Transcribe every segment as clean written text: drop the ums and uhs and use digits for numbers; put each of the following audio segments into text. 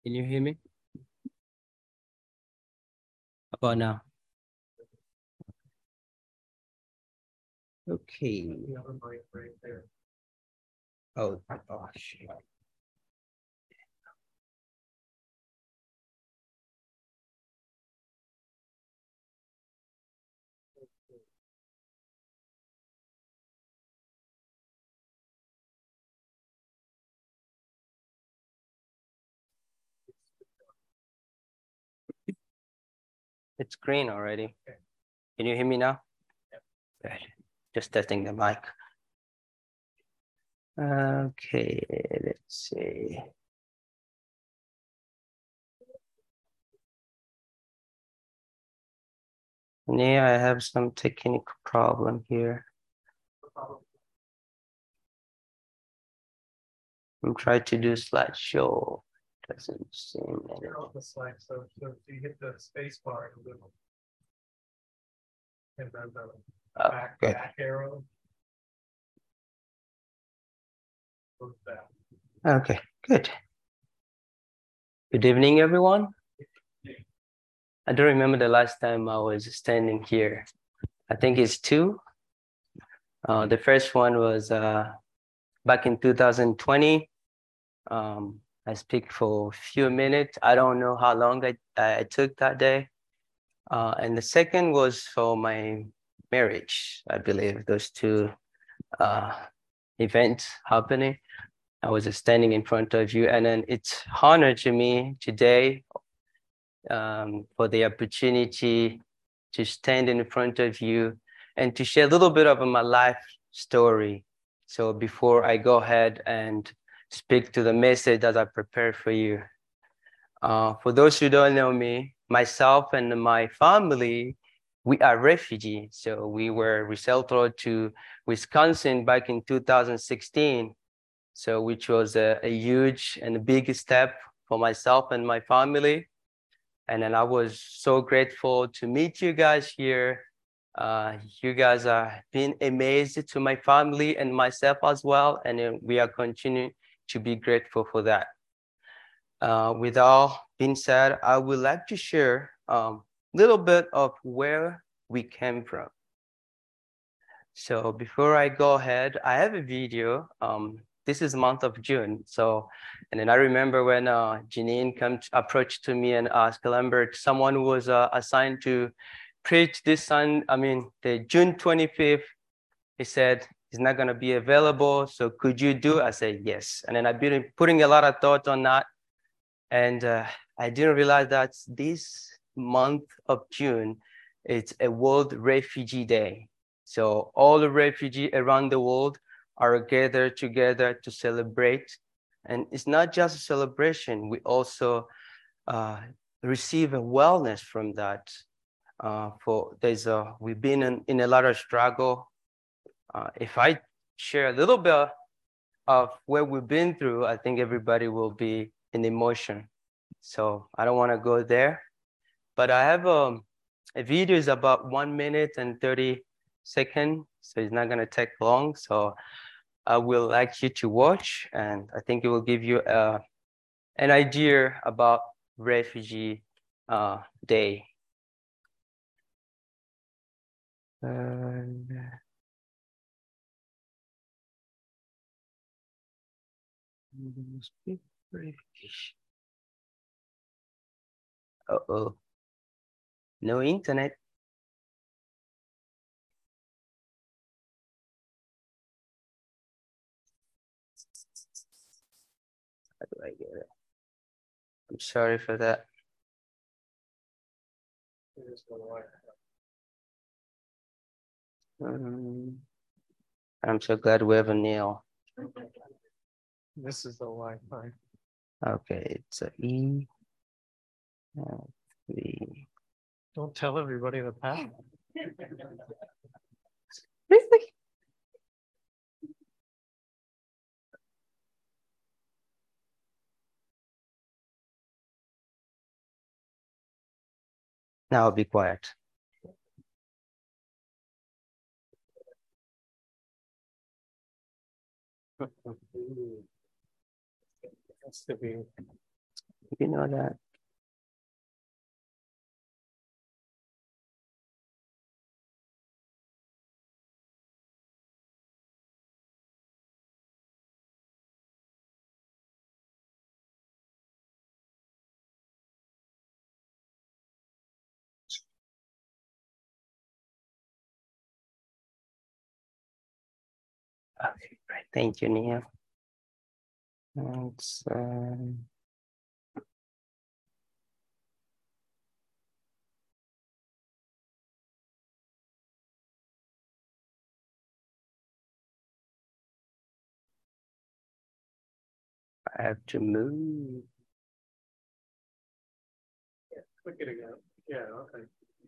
Can you hear me? How about now? Okay. Oh, gosh. It's green already. Can you hear me now? Good. Just testing the mic. Okay, let's see. Yeah, I have some technical problem here. I'm trying to do slideshow. Doesn't seem The slide, so you hit the space bar and then the back arrow. Okay, good. Good evening, everyone. I don't remember the last time I was standing here. I think it's two. The first one was back in 2020. I speak for a few minutes. I don't know how long I took that day. And the second was for my marriage. I believe those two events happening. I was standing in front of you, and then it's honor to me today for the opportunity to stand in front of you and to share a little bit of my life story. So before I go ahead and speak to the message that I prepared for you. For those who don't know me, myself and my family, we are refugees. So we were resettled to Wisconsin back in 2016. So which was a huge and a big step for myself and my family. And then I was so grateful to meet you guys here. You guys are been amazed to my family and myself as well. And we are continuing to be grateful for that. With all being said, I would like to share a little bit of where we came from. So before I go ahead, I have a video. This is month of June. So, and then I remember when Janine approached to me and asked Lambert, someone who was assigned to preach this the June 25th, he said, he's not gonna be available. So could you do? I said, yes. And then I've been putting a lot of thought on that. And I didn't realize that this month of June, it's a World Refugee Day. So all the refugees around the world are gathered together to celebrate. And it's not just a celebration, we also receive a wellness from that. We've been in a lot of struggle. If I share a little bit of where we've been through, I think everybody will be in emotion. So I don't want to go there, but I have a video is about 1 minute and 30 seconds, so it's not going to take long. So I will like you to watch, and I think it will give you an idea about Refugee Day. Uh-oh. No internet. How do I get it? I'm sorry for that. I'm so glad we have a Neil. This is the Wi-Fi. Okay, it's a E. V. Don't tell everybody the password. Really? Now be quiet. you know that. Okay, right. Thank you, Nia. It's, I have to move. Yeah, click it again. Yeah, okay.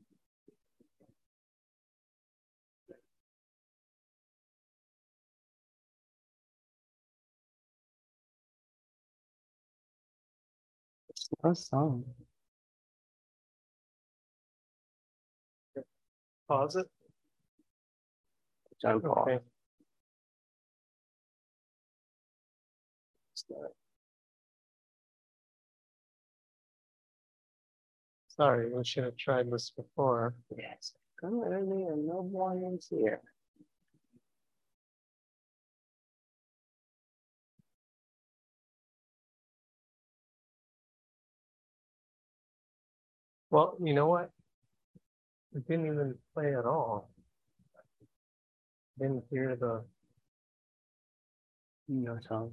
It's no sound. Pause it. John Paul. Okay. Sorry, we should have tried this before. Yes. Come early and no warnings here. Well, you know what? It didn't even play at all. Didn't hear the. No sound.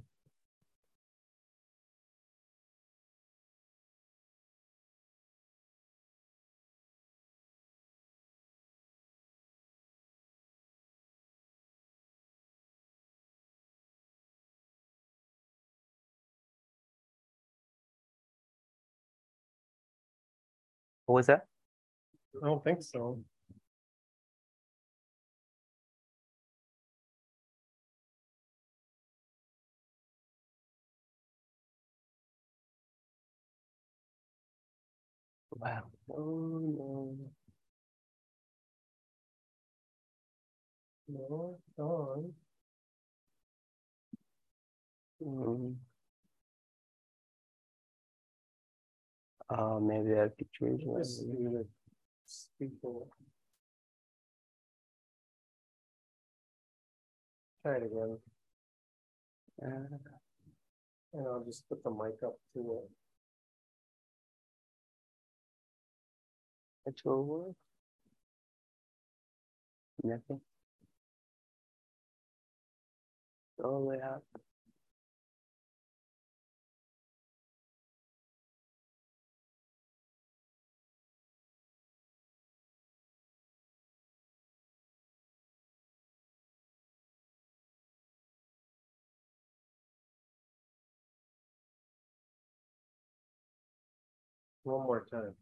What was that? I don't think so. Wow. Oh no. No, it's on. Mm. Maybe I have to change Let's one. do the speaker. Try it again. And I'll just put the mic up to it. It will work. Nothing. All the way up. One more time.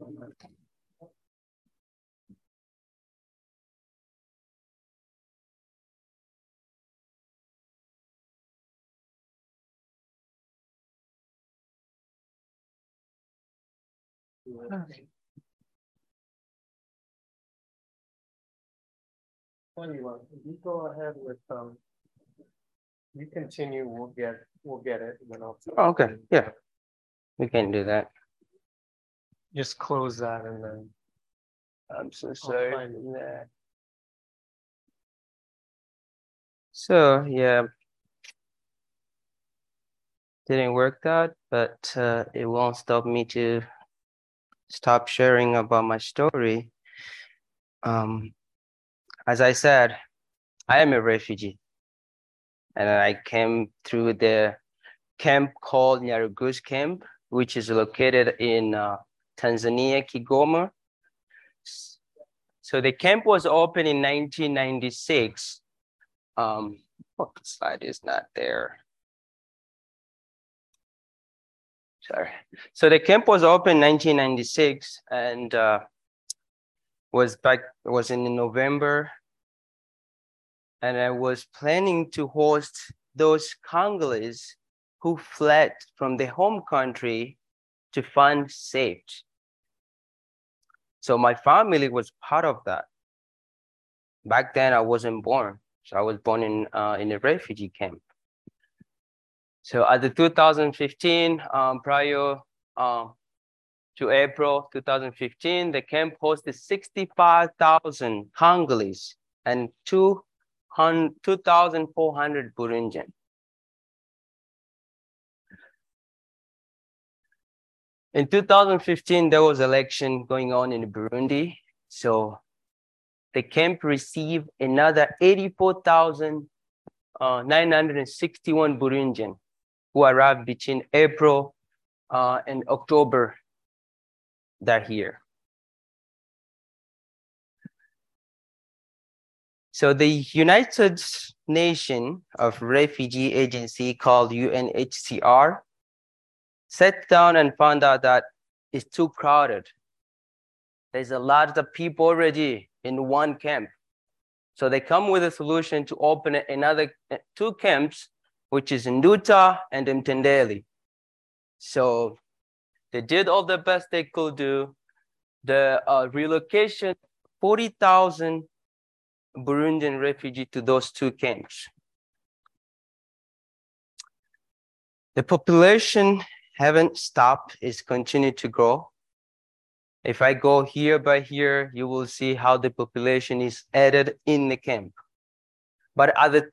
Okay. Funny one. You go ahead with you continue. We'll get it. And then I'll. Okay. Yeah. We can do that. Just close that and then. I'm so sorry find for that. So yeah, didn't work out, but it won't stop me to stop sharing about my story. As I said, I am a refugee, and I came through the camp called Nyarugush Camp, which is located in Tanzania, Kigoma. So the camp was opened in 1996. What slide is not there? Sorry. So the camp was opened in 1996 and was in November. And I was planning to host those Congolese who fled from their home country to find safety. So my family was part of that. Back then I wasn't born. So I was born in a refugee camp. So at the 2015 prior to April 2015, the camp hosted 65,000 Congolese and 2,400 Burundian. In 2015, there was election going on in Burundi. So the camp received another 84,961 Burundian who arrived between April and October that year. So the United Nations of Refugee Agency, called UNHCR, sat down and found out that it's too crowded. There's a lot of people already in one camp. So they come with a solution to open another 2 camps, which is Nduta and Mtendeli. So they did all the best they could do. The relocation, 40,000 Burundian refugees to those 2 camps. The population haven't stopped, it's continued to grow. If I go here by here, you will see how the population is added in the camp. But at the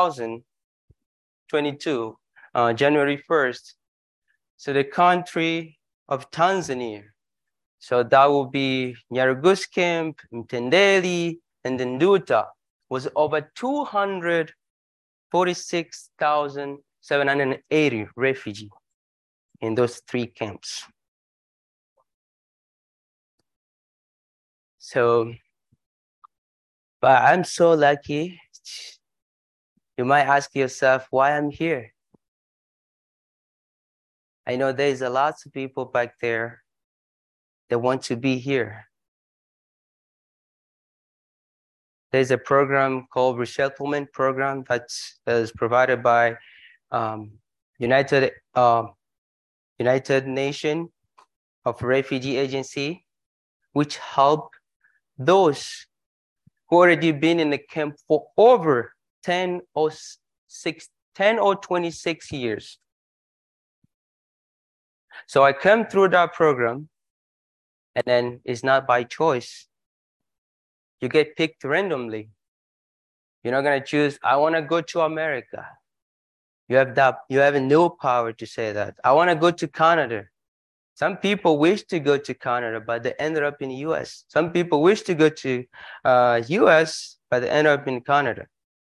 2022, January 1st, so the country of Tanzania, so that will be Nyarugusu camp, Mtendeli, and Nduta, was over 246,780 refugees in those 3 camps. So, but I'm so lucky. You might ask yourself why I'm here. I know there's a lot of people back there that want to be here. There's a program called Resettlement Program that is provided by United Nations of Refugee Agency, which help those who already been in the camp for over 10 or 26 years. So I came through that program, and then it's not by choice. You get picked randomly. You're not gonna choose, I wanna go to America. You have no power to say that. I wanna go to Canada. Some people wish to go to Canada, but they ended up in the US. Some people wish to go to US, but they ended up in Canada.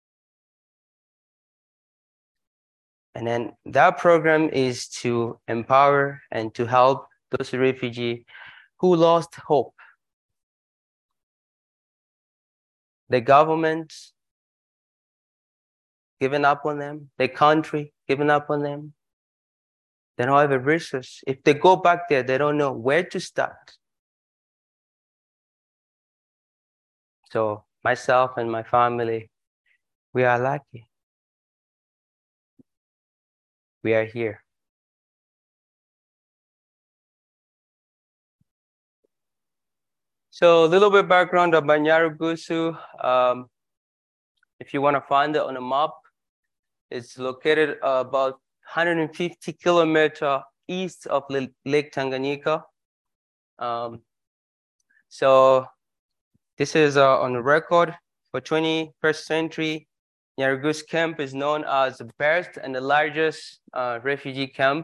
And then that program is to empower and to help those refugees who lost hope. The government giving up on them, the country giving up on them. They don't have a resource. If they go back there, they don't know where to start. So myself and my family, we are lucky. We are here. So a little bit background about Nyarugusu. If you want to find it on a map, it's located about 150 kilometers east of Lake Tanganyika. So this is on record for 21st century. Nyarugusu camp is known as the best and the largest refugee camp,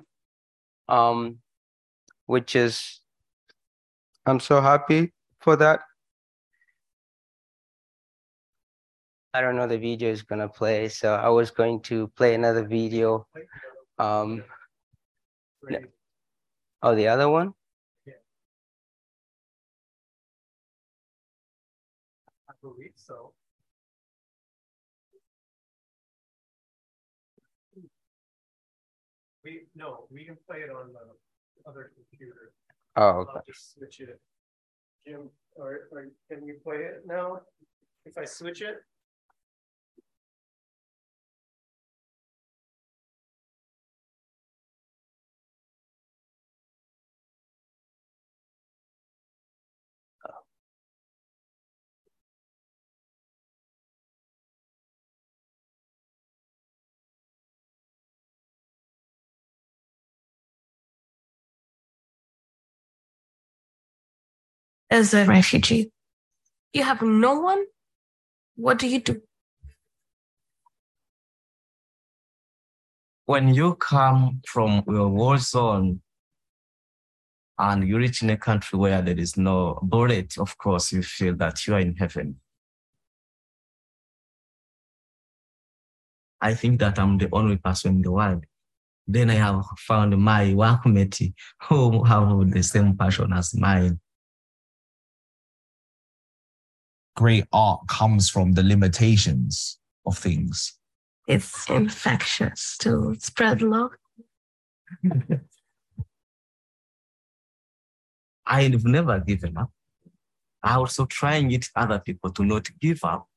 which is, I'm so happy for that. I don't know the video is gonna play, so I was going to play another video. Oh, the other one? Yeah. I believe so. We can play it on the other computer. Oh, okay. I'll just switch it. Jim, or can you play it now? If I switch it? as a refugee? You have no one? What do you do? When you come from your war zone and you reach in a country where there is no bullet, of course, you feel that you are in heaven. I think that I'm the only person in the world. Then I have found my workmate who have the same passion as mine. Great art comes from the limitations of things. It's infectious to spread love. I've never given up. I also trying it other people to not give up.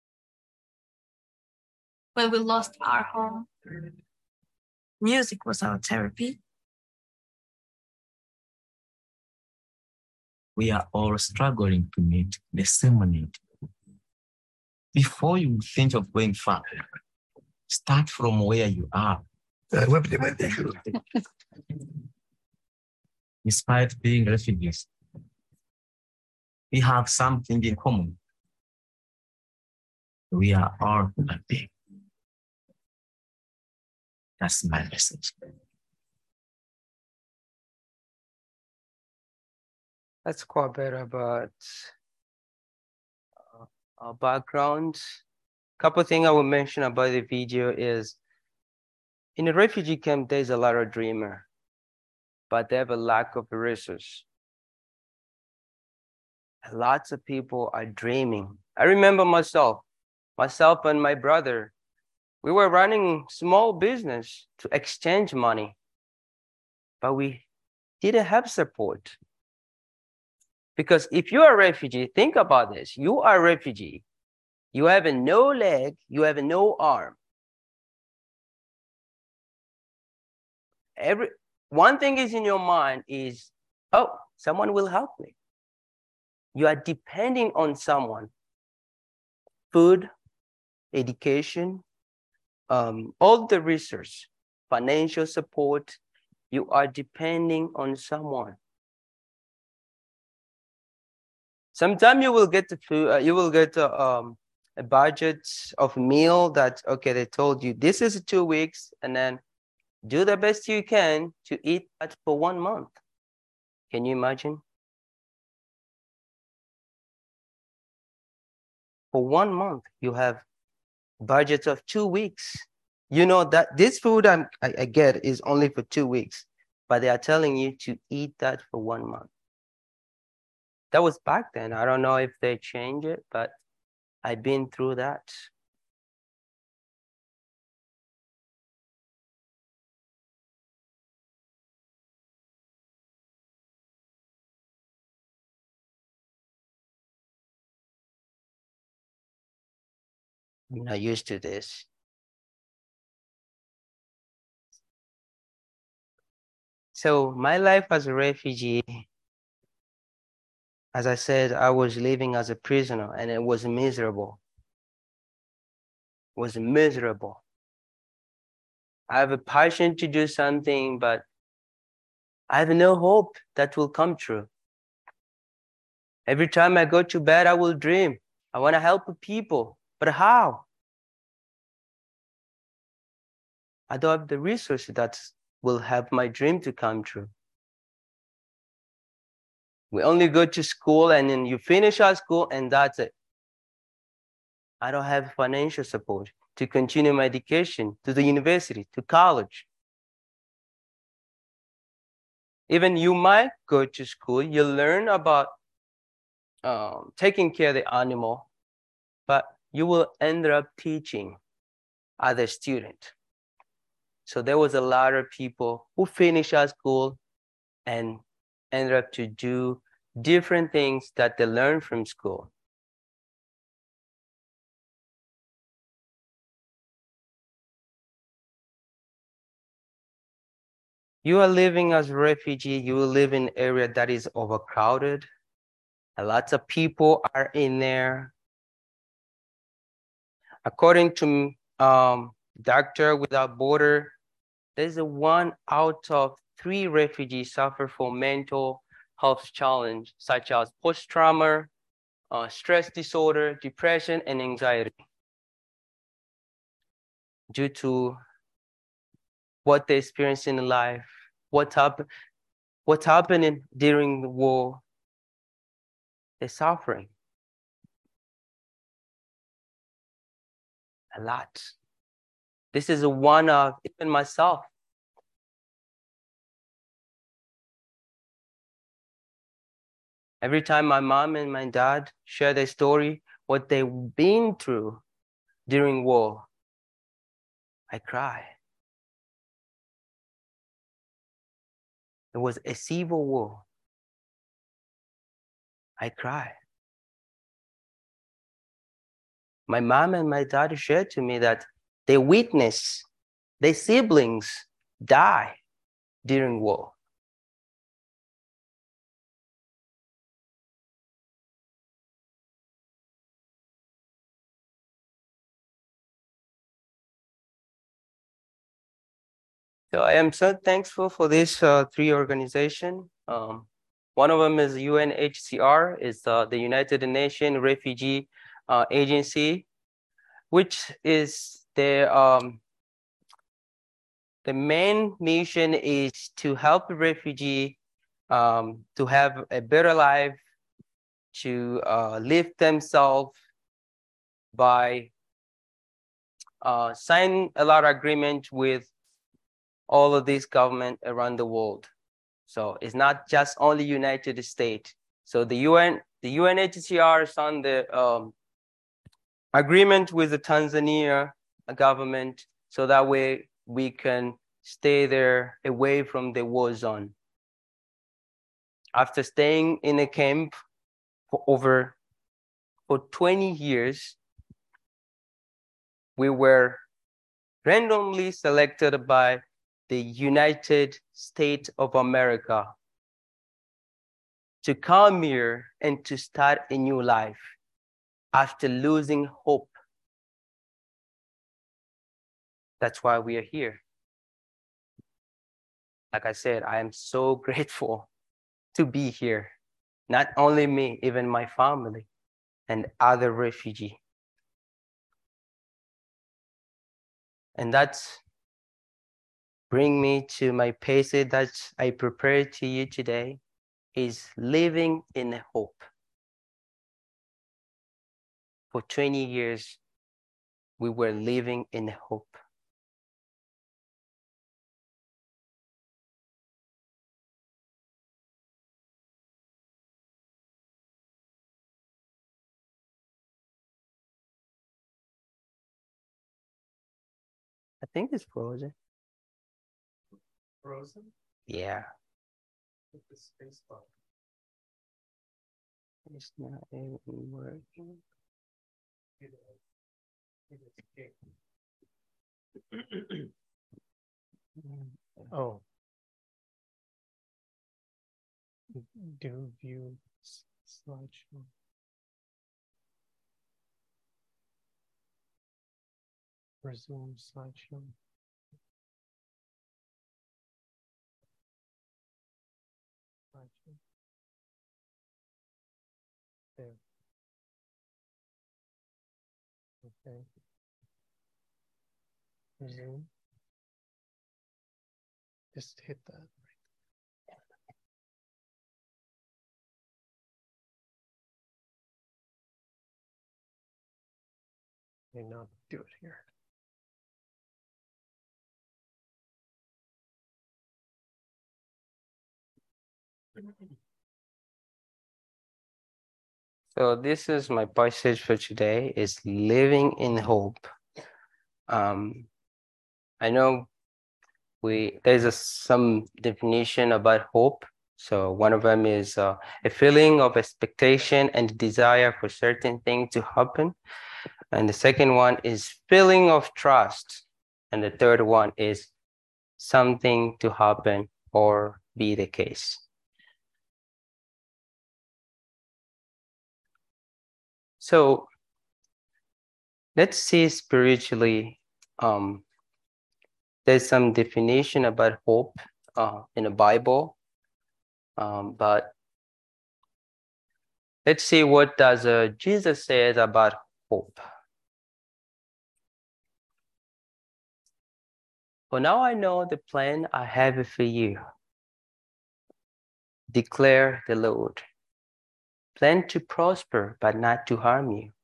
When we lost our home, music was our therapy. We are all struggling to meet the same need. Before you think of going far, start from where you are. Despite being refugees, we have something in common. We are all human beings. That's my message. That's quite a bit about our background. A couple of things I will mention about the video is, in a refugee camp, there's a lot of dreamer, but they have a lack of resources. Lots of people are dreaming. I remember myself and my brother, we were running small business to exchange money, but we didn't have support. Because if you are a refugee, think about this. You are a refugee. You have no leg, you have no arm. One thing is in your mind is, oh, someone will help me. You are depending on someone. Food, education, all the research, financial support, you are depending on someone. Sometimes you will get the food, you will get a budget of meal that, okay, they told you this is 2 weeks, and then do the best you can to eat that for 1 month. Can you imagine? For 1 month, you have budgets of 2 weeks. You know that this food I get is only for 2 weeks, but they are telling you to eat that for 1 month. That was back then. I don't know if they changed it, but I've been through that. I'm not used to this. So my life as a refugee, as I said, I was living as a prisoner, and it was miserable. It was miserable. I have a passion to do something, but I have no hope that will come true. Every time I go to bed, I will dream. I want to help people, but how? I don't have the resources that will help my dream to come true. We only go to school, and then you finish our school, and that's it. I don't have financial support to continue my education, to the university, to college. Even you might go to school, you learn about taking care of the animal, but you will end up teaching other students. So there was a lot of people who finished our school and ended up to do different things that they learned from school. You are living as a refugee, you will live in an area that is overcrowded. And lots of people are in there. According to Doctor Without Border, there's a 1 out of 3 refugees suffer from mental health challenge such as post-trauma, stress disorder, depression, and anxiety due to what they experienced in life, what's happening during the war, they're suffering a lot. This is one of even myself. Every time my mom and my dad share their story, what they've been through during war, I cry. It was a civil war. I cry. My mom and my dad shared to me that they witnessed their siblings die during war. So I am so thankful for these three organizations. One of them is UNHCR, is the United Nations Refugee Agency, which is the main mission is to help the refugee to have a better life, to live themselves by sign a lot of agreement with all of these government around the world. So it's not just only United States. So the UNHCR signed the agreement with the Tanzania government, so that way we can stay there away from the war zone. After staying in a camp for 20 years, we were randomly selected by the United States of America to come here and to start a new life after losing hope. That's why we are here. Like I said, I am so grateful to be here. Not only me, even my family and other refugees. And that's bring me to my passage that I prepared to you today, is living in hope. For 20 years, we were living in hope. I think it's frozen. Frozen? Yeah. With the space bar. It's not even working. It is. Oh. Do view slideshow. Resume slideshow. Slideshow. There. Okay. Resume. Just hit that. May not do it here. So this is my passage for today, is living in hope. I know there's some definition about hope. So one of them is a feeling of expectation and desire for certain things to happen. And the second one is feeling of trust. And the third one is something to happen or be the case. So let's see spiritually. There's some definition about hope in the Bible, but Let's see what does Jesus says about hope. For now I know the plan I have for you, declare the Lord. Plan to prosper, but not to harm you.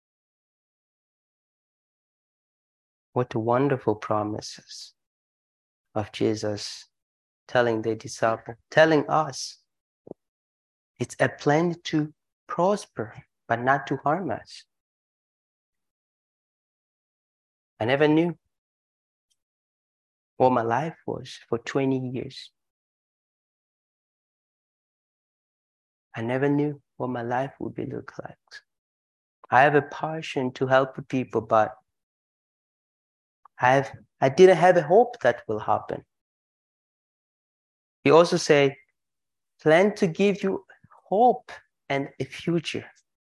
What wonderful promises of Jesus telling the disciple, telling us. It's a plan to prosper, but not to harm us. I never knew what my life was for 20 years. I never knew what my life would be look like. I have a passion to help people, but I didn't have a hope that will happen. He also said, plan to give you hope and a future.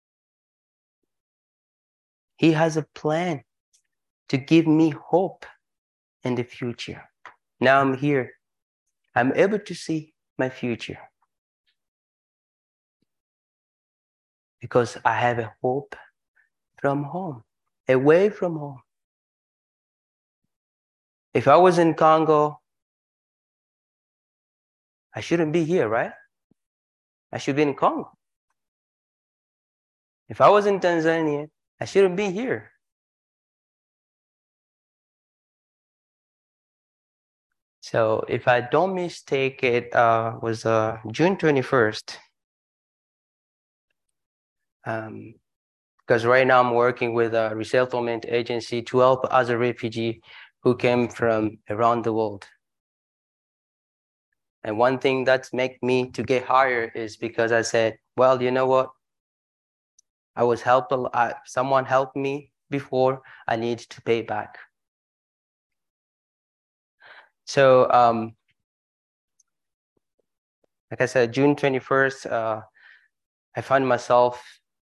He has a plan to give me hope and the future. Now I'm here. I'm able to see my future because I have a hope from home, away from home. If I was in Congo, I shouldn't be here, right? I should be in Congo. If I was in Tanzania, I shouldn't be here. So if I don't mistake, it was June 21st. Because right now I'm working with a resettlement agency to help other refugees who came from around the world. And one thing that's make me to get hired is because I said, well, you know what? I was helped, someone helped me before, I need to pay back. So, like I said, June 21st, I found myself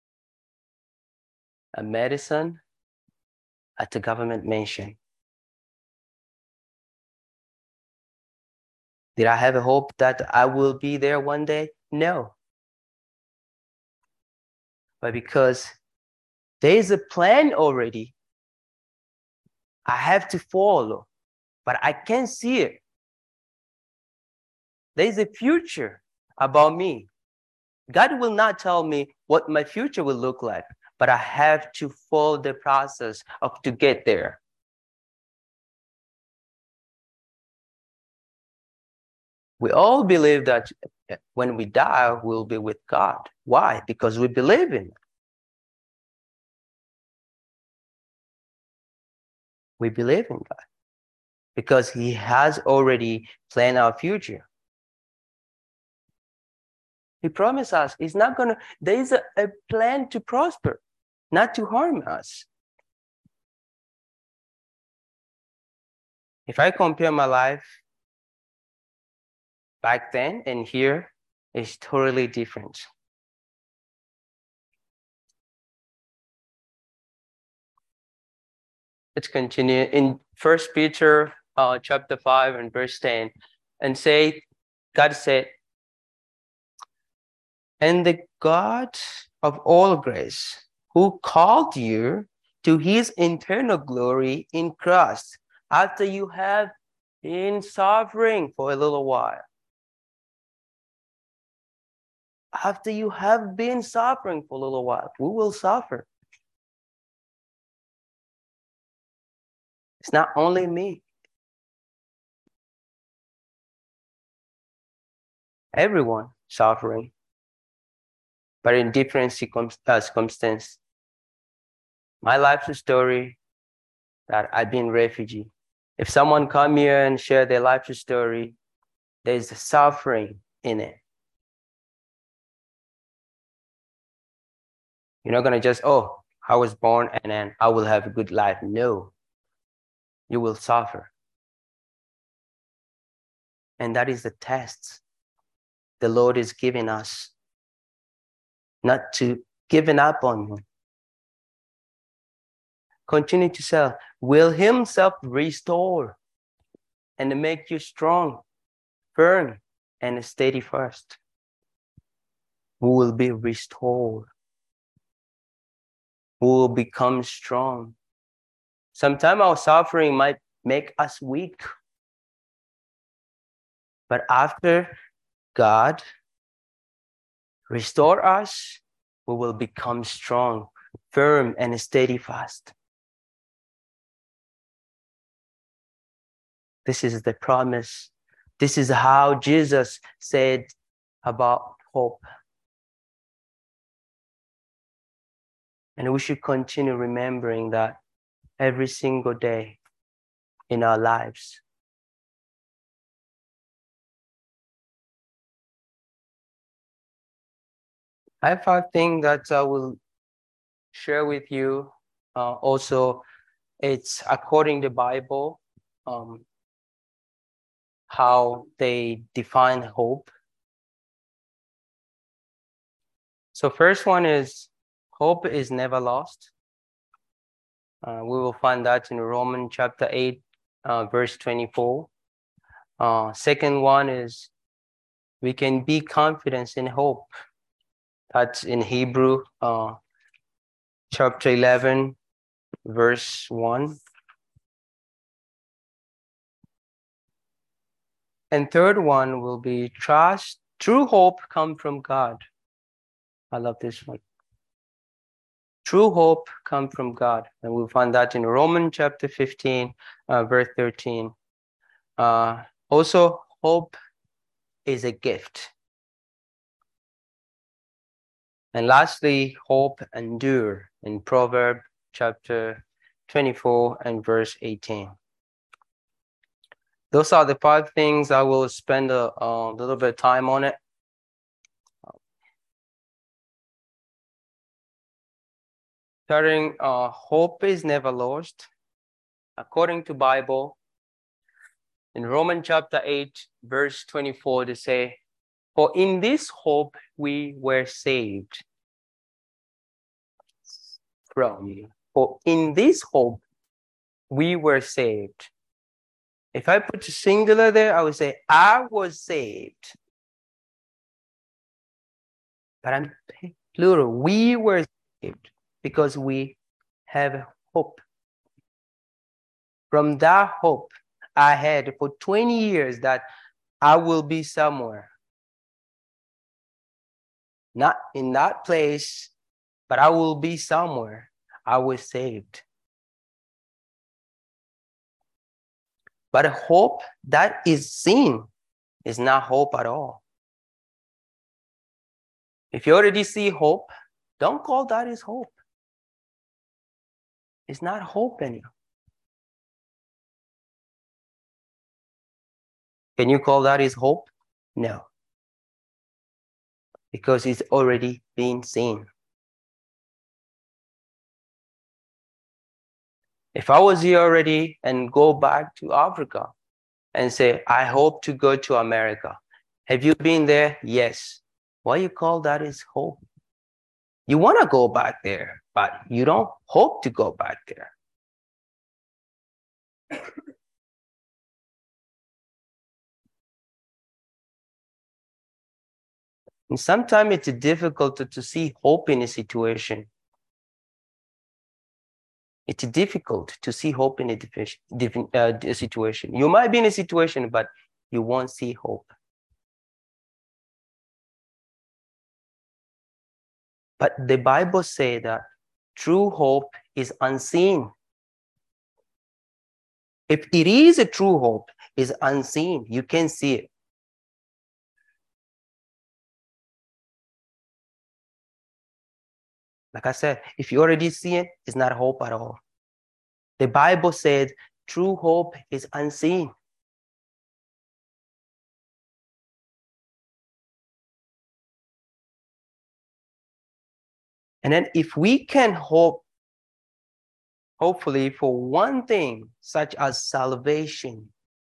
a medicine at the government mansion. Did I have a hope that I will be there one day? No. But because there is a plan already, I have to follow, but I can't see it. There is a future about me. God will not tell me what my future will look like, but I have to follow the process of to get there. We all believe that when we die, we'll be with God. Why? Because we believe in it. We believe in God because He has already planned our future. He promised us He's not gonna, there is a plan to prosper, not to harm us. If I compare my life back then and here, it's totally different. Let's continue in 1 Peter chapter 5 and verse 10 and say, God said, and the God of all grace, who called you to His eternal glory in Christ, after you have been suffering for a little while. After you have been suffering for a little while, we will suffer. It's not only me. Everyone suffering, but in different circumstances. My life's story that I've been refugee. If someone come here and share their life story, there's suffering in it. You're not gonna just, oh, I was born and then I will have a good life. No, you will suffer. And that is the test the Lord is giving us, not to giving up on Him. Continue to say, will Himself restore and make you strong, firm, and steady first. We will be restored. We will become strong. Sometimes our suffering might make us weak. But after God restore us, we will become strong, firm, and steadfast. This is the promise. This is how Jesus said about hope. And we should continue remembering that every single day in our lives. I have 5 things that I will share with you. Also, it's according to the Bible, how they define hope. So first one is, hope is never lost. We will find that in Romans chapter 8, verse 24. Second one is, we can be confident in hope. That's in Hebrew chapter 11, verse 1. And third one will be trust. True hope comes from God. I love this one. True hope comes from God. And we'll find that in Romans chapter 15, verse 13. Also, hope is a gift. And lastly, hope endure in Proverbs chapter 24 and verse 18. Those are the 5 things. I will spend a little bit of time on it. Starting, hope is never lost. According to Bible, in Romans chapter 8, verse 24, they say, for in this hope we were saved. For in this hope we were saved. If I put a singular there, I would say, I was saved. But I'm plural. We were saved because we have hope. From that hope I had for 20 years that I will be somewhere. Not in that place, but I will be somewhere. I was saved. But a hope that is seen is not hope at all. If you already see hope, don't call that is hope. It's not hope anymore. Can you call that is hope? No. Because it's already been seen. If I was here already and go back to Africa and say, I hope to go to America. Have you been there? Yes. Why you call that is hope? You want to go back there, but you don't hope to go back there. And sometimes it's difficult to see hope in a situation. It's difficult to see hope in a situation. You might be in a situation, but you won't see hope. But the Bible says that true hope is unseen. If it is a true hope, it's unseen. You can see it. Like I said, if you already see it, it's not hope at all. The Bible said true hope is unseen. And then if we can hope, hopefully for one thing, such as salvation,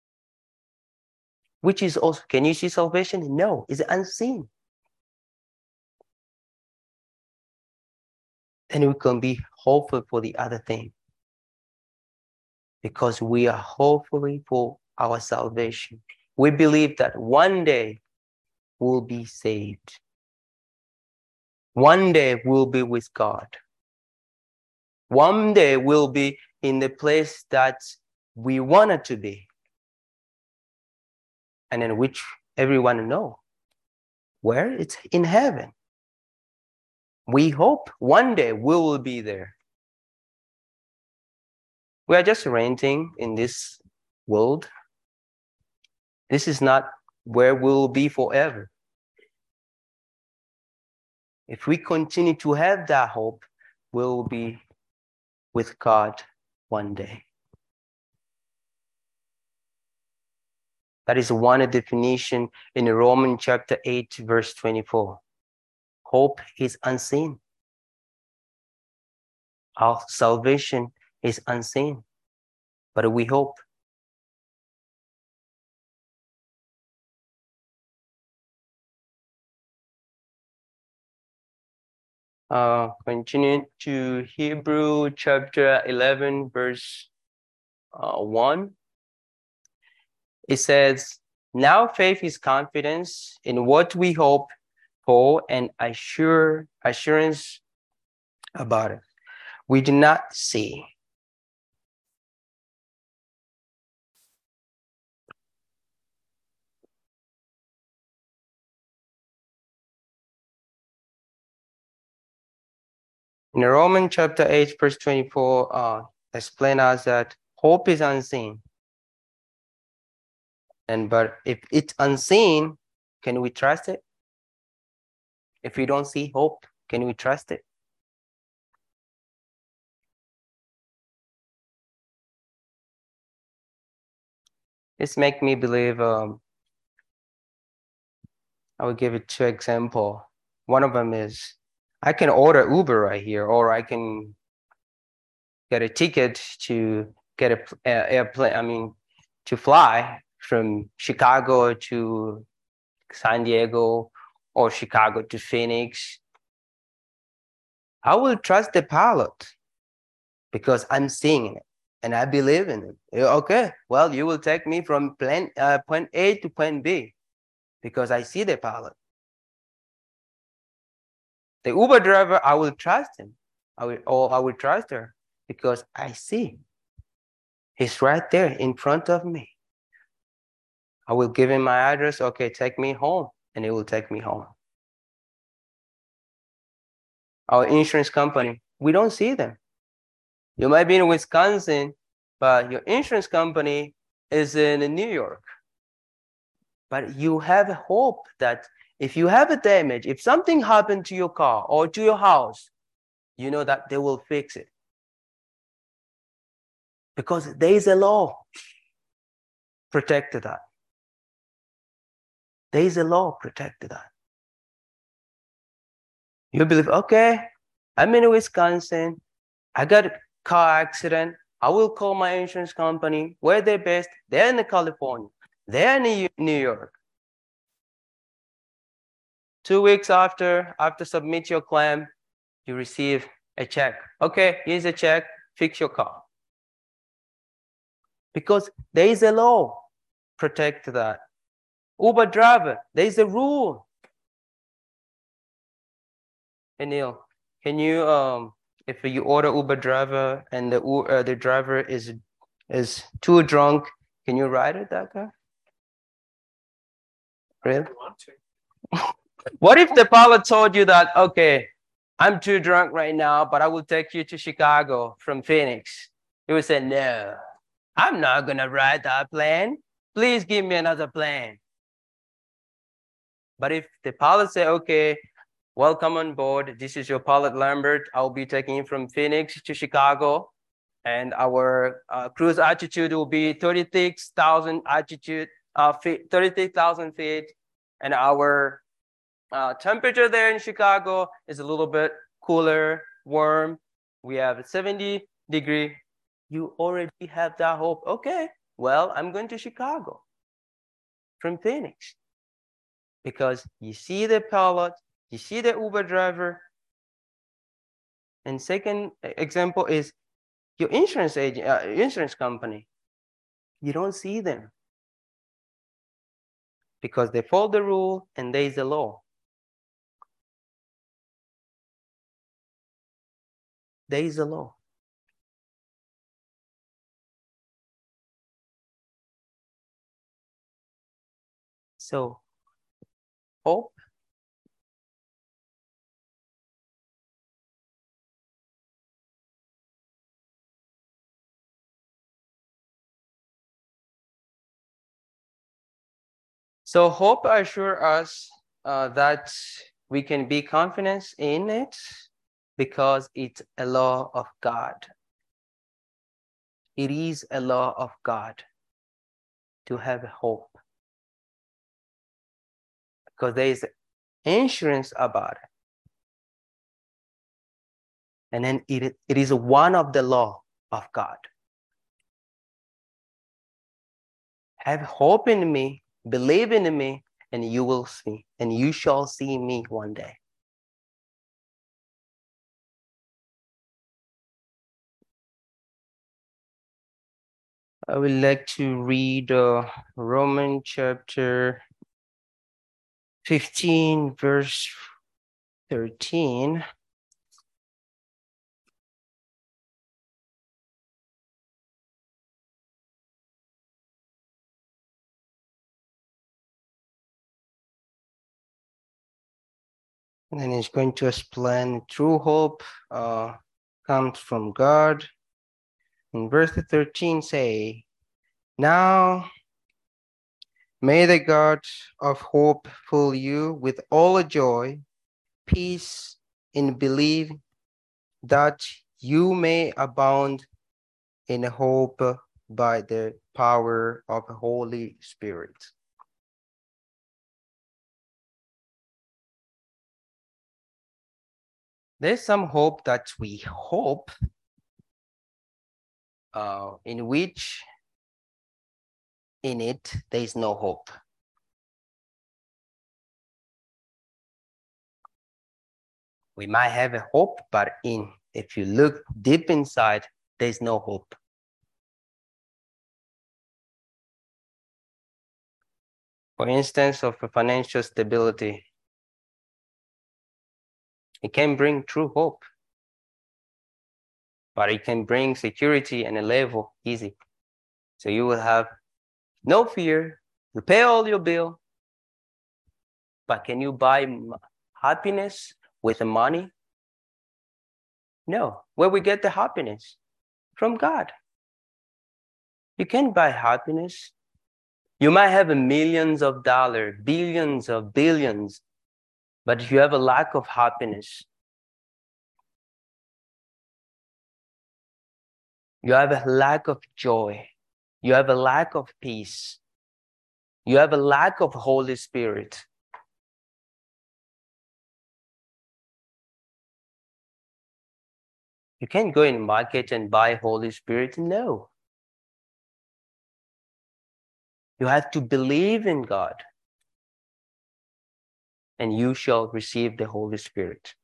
which is also, can you see salvation? No, it's unseen. Then we can be hopeful for the other thing. Because we are hopefully for our salvation. We believe that one day we'll be saved. One day we'll be with God. One day we'll be in the place that we wanted to be, and in which everyone knows where it's in heaven. We hope one day we will be there. We are just renting in this world. This is not where we'll be forever. If we continue to have that hope, we'll be with God one day. That is one definition in Romans chapter 8, verse 24. Hope is unseen. Our salvation is unseen, but we hope. Continuing to Hebrew chapter 11, verse 1. It says, now faith is confidence in what we hope for and assurance about it. We do not see. In Romans chapter 8, verse 24, explain us that hope is unseen. But if it's unseen, can we trust it? If we don't see hope, can we trust it? This makes me believe, I will give it 2 examples. One of them is, I can order Uber right here, or I can get a ticket to get an airplane, to fly from Chicago to San Diego or Chicago to Phoenix. I will trust the pilot because I'm seeing it and I believe in it. Okay, well, you will take me from point A to point B because I see the pilot. The Uber driver, I will trust him. I will trust her because I see he's right there in front of me. I will give him my address. Okay, take me home, and he will take me home. Our insurance company, we don't see them. You might be in Wisconsin, but your insurance company is in New York. But you have hope that if you have a damage, if something happened to your car or to your house, you know that they will fix it. Because there is a law protected that. There is a law protected that. You believe, okay, I'm in Wisconsin. I got a car accident. I will call my insurance company. Where they're based? They're in California. They're in New York. 2 weeks after submit your claim, you receive a check. Okay, here's a check. Fix your car. Because there is a law protect that. Uber driver, there is a rule. Hey Neil, can you if you order Uber driver and the driver is too drunk, can you ride it, that guy? Really? What if the pilot told you that, okay, I'm too drunk right now, but I will take you to Chicago from Phoenix? You would say, no, I'm not gonna ride that plane. Please give me another plane. But if the pilot say, okay, welcome on board. This is your pilot Lambert. I'll be taking you from Phoenix to Chicago. And our cruise altitude will be 36,000 feet, 36,000 feet. And our temperature there in Chicago is a little bit cooler, warm. We have 70 degree. You already have that hope. Okay, well, I'm going to Chicago from Phoenix. Because you see the pilot, you see the Uber driver. And second example is your insurance agent, insurance company. You don't see them because they follow the rule and there is a law. there is a law. So, hope assures us that we can be confident in it because it's a law of God. It is a law of God to have hope, because there is insurance about it. And then it is one of the law of God. Have hope in me, believe in me, and you will see, and you shall see me one day. I would like to read Romans chapter 15, verse 13. And then it's going to explain true hope comes from God. In verse 13 say, now may the God of hope fill you with all joy, peace in belief, that you may abound in hope by the power of the Holy Spirit. There's some hope that we hope in which in it there is no hope. We might have a hope, but if you look deep inside, there's no hope. For instance, of financial stability, it can bring true hope, but it can bring security and a level easy. So you will have no fear, you pay all your bill, but can you buy happiness with the money? No. Where we get the happiness? From God. You can't buy happiness. You might have millions of dollars, billions of billions, but if you have a lack of happiness, you have a lack of joy, you have a lack of peace, you have a lack of Holy Spirit. You can't go in the market and buy Holy Spirit. No. You have to believe in God, and you shall receive the Holy Spirit.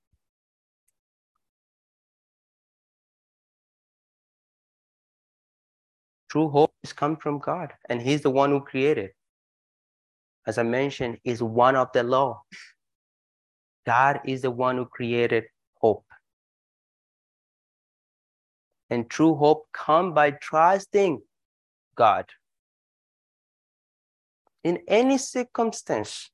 True hope has come from God, and He's the one who created. As I mentioned, is one of the law. God is the one who created hope. And true hope comes by trusting God. In any circumstance,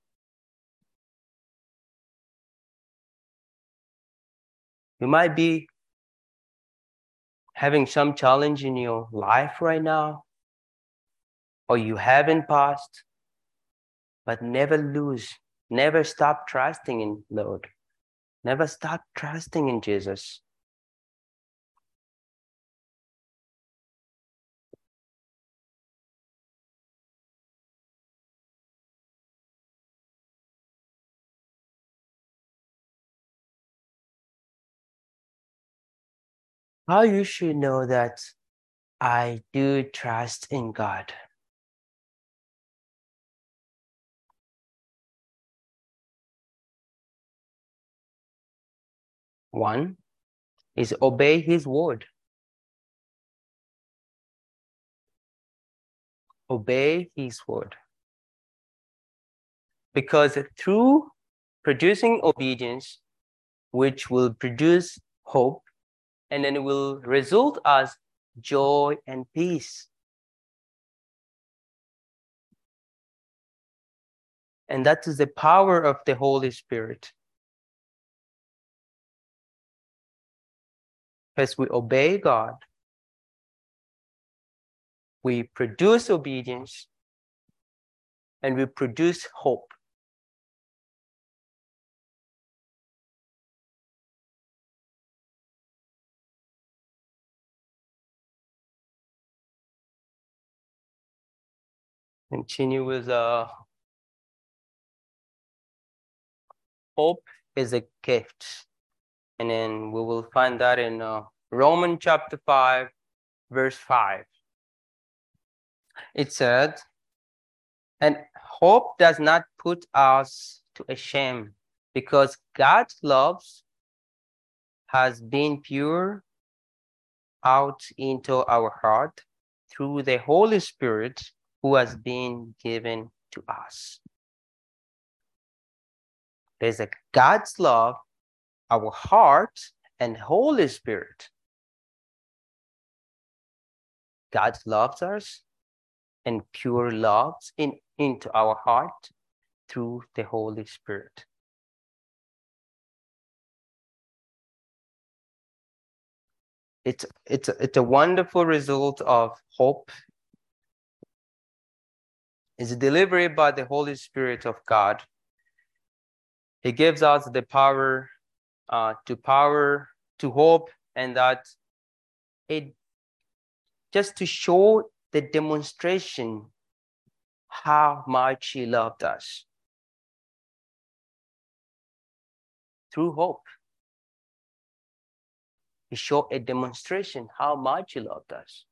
you might be having some challenge in your life right now, or you haven't passed, but never stop trusting in Lord. Never stop trusting in Jesus. How you should know that I do trust in God. One is obey His word. Obey His word. Because through producing obedience, which will produce hope, and then it will result as joy and peace. And that is the power of the Holy Spirit. As we obey God, we produce obedience and we produce hope. Continue with hope is a gift. And then we will find that in Romans chapter 5, verse 5. It said, and hope does not put us to a shame, because God's love has been poured out into our heart through the Holy Spirit who has been given to us. There's a God's love, our heart, and Holy Spirit. God loves us and pure loves into our heart through the Holy Spirit. It's a wonderful result of hope. It's delivered by the Holy Spirit of God. He gives us the power to hope, and that it just to show the demonstration how much He loved us through hope. He showed a demonstration how much He loved us.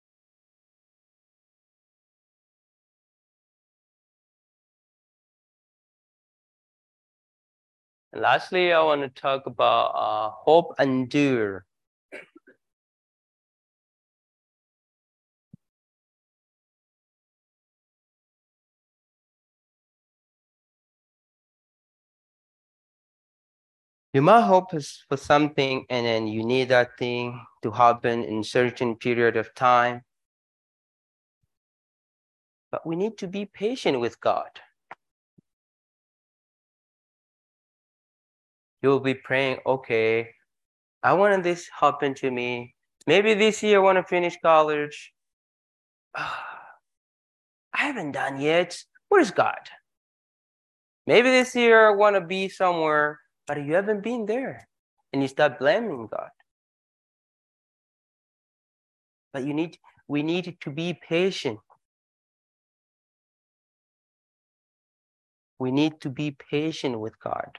And lastly, I want to talk about hope endure. You might hope for something and then you need that thing to happen in a certain period of time. But we need to be patient with God. You'll be praying, okay, I want this happen to me. Maybe this year I want to finish college. I haven't done yet. Where's God? Maybe this year I want to be somewhere, but you haven't been there. And you start blaming God. But we need to be patient. We need to be patient with God.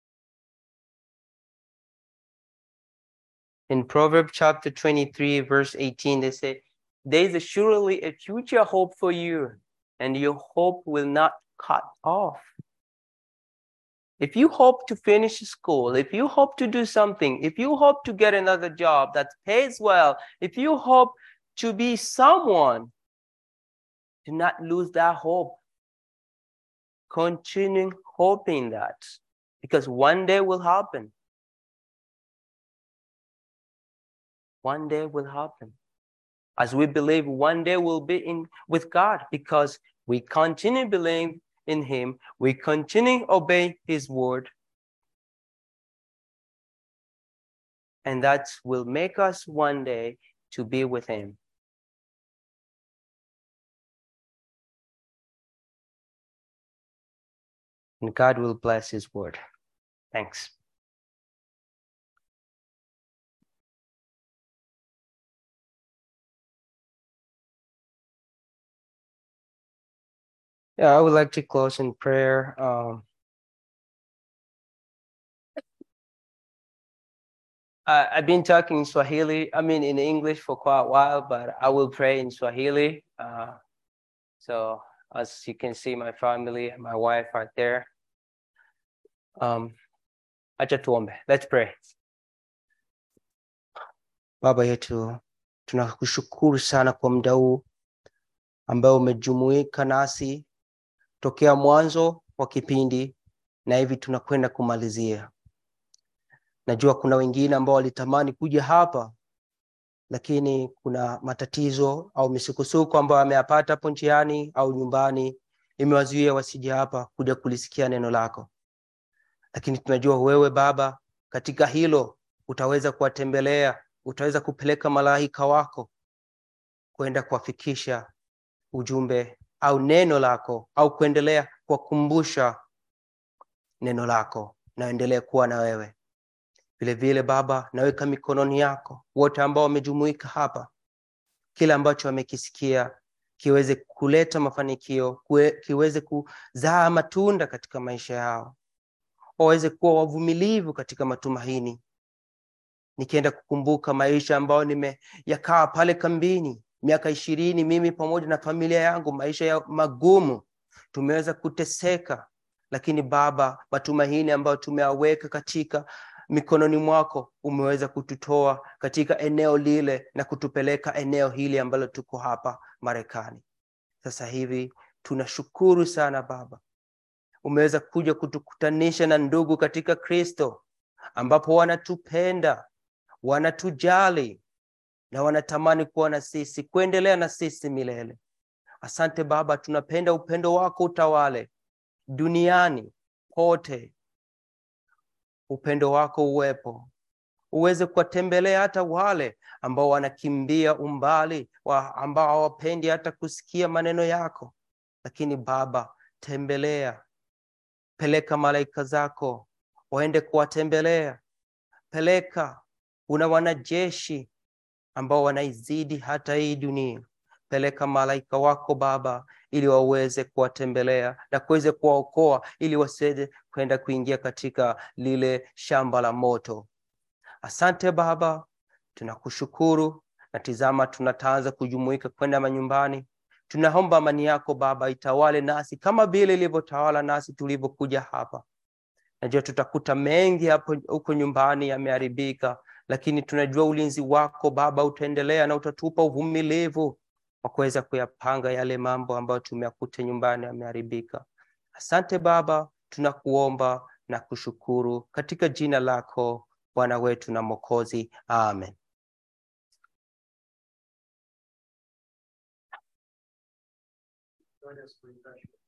In Proverbs chapter 23, verse 18, they say, there is surely a future hope for you, and your hope will not cut off. If you hope to finish school, if you hope to do something, if you hope to get another job that pays well, if you hope to be someone, do not lose that hope. Continue hoping that, because one day will happen. One day will happen. As we believe one day we'll be with God, because we continue believing in Him, we continue obey His word, and that will make us one day to be with Him. And God will bless His word. Thanks. Yeah, I would like to close in prayer. I've been talking in Swahili, in English for quite a while, but I will pray in Swahili. So as you can see, my family and my wife are there. Acha tuombe. Let's pray. Baba yetu, tunakushukuru sana kwa muda huu ambao umejumuika nasi tokea mwanzo wa kipindi na hivi tunakwenda kumalizia. Najua kuna wengine ambao walitamani kuja hapa, lakini kuna matatizo au misukosuko ambayo ameyapata hapo njiani au nyumbani imewazuia wasije hapa kuja kulisikia neno lako. Lakini tunajua wewe Baba, katika hilo utaweza kuwatembelea, utaweza kupeleka malaika wako kwenda kuwafikisha ujumbe au neno lako, au kuendelea kuwakumbusha neno lako, na endelee kuwa na wewe. Vile vile Baba, naweka mikononi yako wote ambao wamejumuika hapa, kila ambacho wamekisikia kiweze kuleta mafanikio, kiweze kuzaa matunda katika maisha yao, waweze kuwa wavumilivu katika matumaini. Nikienda kukumbuka maisha ambayo nimeyakaa pale kambini miaka 20, mimi pamoja na familia yangu, maisha ya magumu, tumeweza kuteseka, lakini Baba, matumaini ambayo tumeyaweka katika mikononi mwako, umeweza kututoa katika eneo lile na kutupeleka eneo hili ambalo tuko hapa Marekani. Sasa hivi tunashukuru sana Baba, umeweza kuja kutukutanisha na ndugu katika Kristo, ambapo wanatupenda, wanatujali na wanatamani kuwa na sisi, kuendelea na sisi milele. Asante Baba, tunapenda upendo wako utawale duniani kote. Upendo wako uwepo, uweze kuwatembelea hata wale ambao wanakimbia umbali, ambao hawapendi hata kusikia maneno yako. Lakini Baba, tembelea, peleka malaika zako waende kuwatembelea. Peleka, una wanajeshi ambao wanaizidi hata hii dunia. Peleka malaika wako Baba, ili waweze kuwatembelea na kuweze kuwaokoa, ili wasije kwenda kuingia katika lile shamba la moto. Asante Baba, tunakushukuru, na tizama tunataanza kujumuika kwenda manyumbani. Tunaomba amani yako Baba itawale nasi kama vile ilivyotawala nasi tulivyokuja hapa. Najua tutakuta mengi hapo huko nyumbani yameharibika, lakini tunajua ulinzi wako Baba utaendelea, na utatupa uvumilivu wa kuweza kuyapanga yale mambo ambayo tumeyakuta nyumbani yameharibika. Asante Baba, tunakuomba na kushukuru katika jina lako Bwana wetu na Mwokozi. Amen. Join us for refreshment.